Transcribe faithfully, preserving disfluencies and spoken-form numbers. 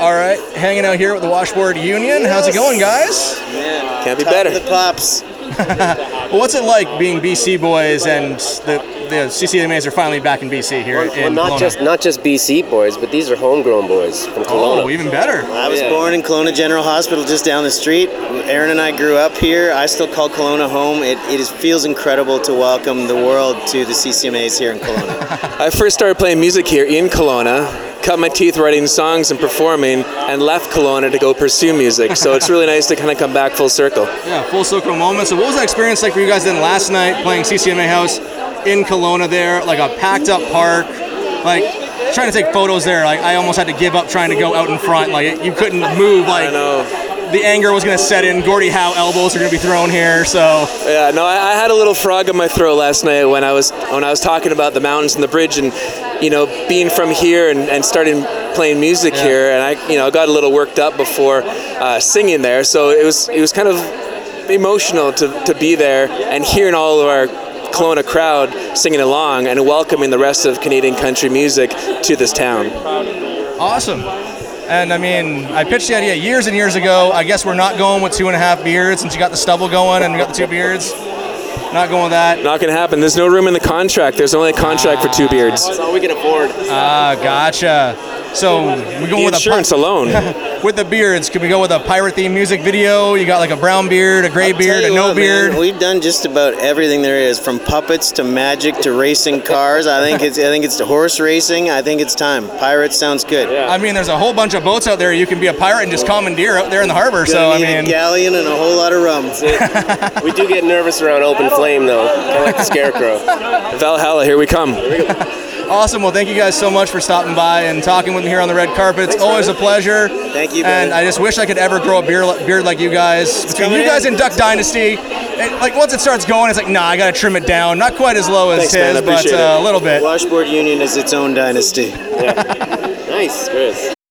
All right, hanging out here with the Washboard Union. How's it going, guys? Man, can't be better. The pops. Well, what's it like being B C boys and the the C C M As are finally back in B C here Well, in well, not Kelowna? just not just B C boys, but these are homegrown boys from Kelowna. Oh, even better. I was Yeah. born in Kelowna General Hospital, just down the street. Aaron and I grew up here. I still call Kelowna home. It it is, feels incredible to welcome the world to the C C M As here in Kelowna. I first started playing music here in Kelowna, cut my teeth writing songs and performing, and left Kelowna to go pursue music. So it's really nice to kind of come back full circle. Yeah, full circle moment. So what was that experience like for you guys then last night playing C C M A House in Kelowna there, like a packed up park, like trying to take photos there, like I almost had to give up trying to go out in front, like you couldn't move, like I know. the anger was going to set in, Gordie Howe elbows are going to be thrown here, so. Yeah, no, I, I had a little frog in my throat last night when I was when I was talking about the mountains and the bridge, and you know, being from here and, and starting playing music Yeah. here, and I you know got a little worked up before uh, singing there, so it was it was kind of emotional to, to be there and hearing all of our Kelowna crowd singing along and welcoming the rest of Canadian country music to this town. Awesome. And I mean, I pitched the idea years and years ago. I guess we're not going with two and a half beards since you got the stubble going and you got the two beards. Not going with that. Not gonna happen. There's no room in the contract. There's only a contract for two beards. That's all we can afford. Ah, gotcha. So we're going The with insurance a alone. with the beards. Can we go with a pirate themed music video? You got like a brown beard, a gray I'll beard, tell a you no what, beard. man, we've done just about everything there is, from puppets to magic to racing cars. I think it's I think it's horse racing. I think it's time. Pirates sounds good. I mean, there's a whole bunch of boats out there. You can be a pirate and just commandeer out there in the harbor. So Gonna I need a mean, galleon and a whole lot of rum. We do get nervous around open flame, though, kind of like the Scarecrow. Valhalla, here we come. awesome. Well, thank you guys so much for stopping by and talking with me here on the red carpet. It's always a pleasure. Thank you, And brother. I just wish I could ever grow a beard, beard like you guys. Between coming you guys in. and Duck Dynasty, it, like once it starts going, it's like, nah, I gotta trim it down. Not quite as low as Thanks, man. his, I but appreciate uh, it. a little bit. Washboard Union is its own dynasty. Nice, Chris.